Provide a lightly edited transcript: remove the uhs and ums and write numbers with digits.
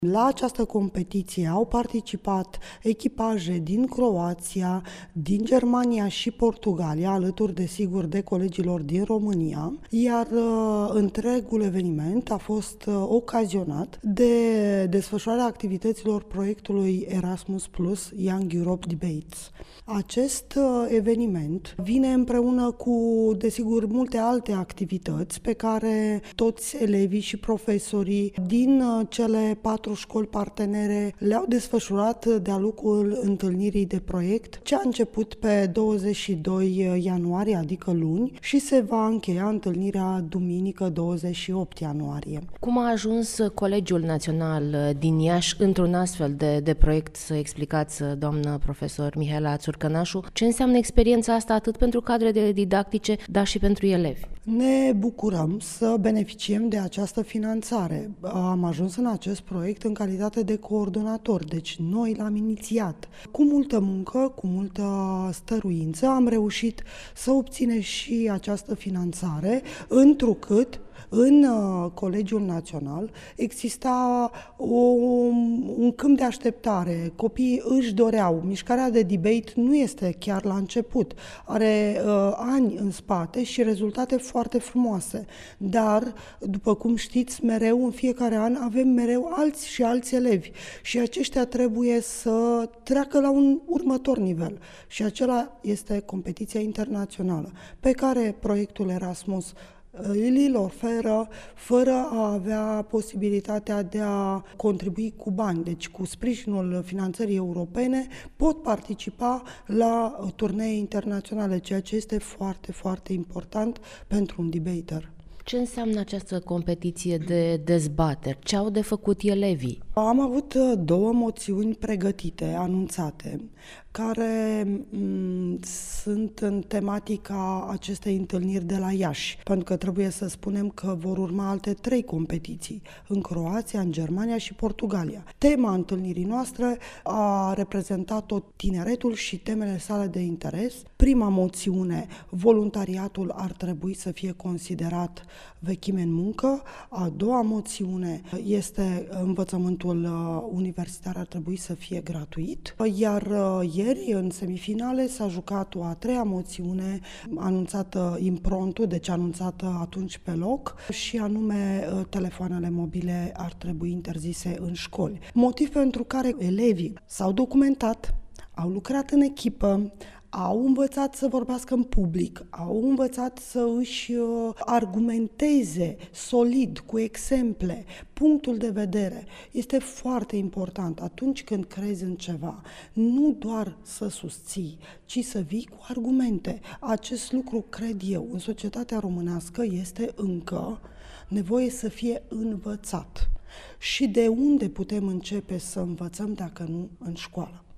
La această competiție au participat echipaje din Croația, din Germania și Portugalia, alături desigur de colegilor din România, iar întregul eveniment a fost ocazionat de desfășurarea activităților proiectului Erasmus Plus Young Europe Debates. Acest eveniment vine împreună cu, desigur, multe alte activități pe care toți elevii și profesorii din cele 4 școli partenere le-au desfășurat de-a lungul întâlnirii de proiect, ce a început pe 22 ianuarie, adică luni, și se va încheia întâlnirea duminică 28 ianuarie. Cum a ajuns Colegiul Național din Iași într-un astfel de proiect, să explicați, doamnă profesor Mihaela Țurcănașu, ce înseamnă experiența asta atât pentru cadrele didactice, dar și pentru elevi? Ne bucurăm să beneficiem de această finanțare. Am ajuns în acest proiect în calitate de coordonator, deci noi l-am inițiat. Cu multă muncă, cu multă stăruință, am reușit să obținem și această finanțare, întrucât în Colegiul Național exista un câmp de așteptare. Copiii își doreau. Mișcarea de debate nu este chiar la început. Are ani în spate și rezultate foarte frumoase. Dar, după cum știți, mereu, în fiecare an, avem mereu alți și alți elevi. Și aceștia trebuie să treacă la un următor nivel. Și acela este competiția internațională, pe care proiectul Erasmus îl oferă fără a avea posibilitatea de a contribui cu bani. Deci cu sprijinul finanțării europene pot participa la turnee internaționale, ceea ce este foarte, foarte important pentru un debater. Ce înseamnă această competiție de dezbateri? Ce au de făcut elevii? Am avut 2 moțiuni pregătite, anunțate, care sunt în tematica acestei întâlniri de la Iași, pentru că trebuie să spunem că vor urma alte 3 competiții, în Croația, în Germania și Portugalia. Tema întâlnirii noastre a reprezentat-o tineretul și temele sale de interes. Prima moțiune, voluntariatul ar trebui să fie considerat vechime în muncă. A doua moțiune este învățământul universitar ar trebui să fie gratuit. Iar ieri, în semifinale, s-a jucat o a 3-a moțiune anunțată improntu, deci anunțată atunci pe loc, și anume telefoanele mobile ar trebui interzise în școli. Motiv pentru care elevii s-au documentat, au lucrat în echipă, au învățat să vorbească în public, au învățat să își argumenteze solid, cu exemple, punctul de vedere. Este foarte important atunci când crezi în ceva, nu doar să susții, ci să vii cu argumente. Acest lucru, cred eu, în societatea românească este încă nevoie să fie învățat. Și de unde putem începe să învățăm dacă nu în școală?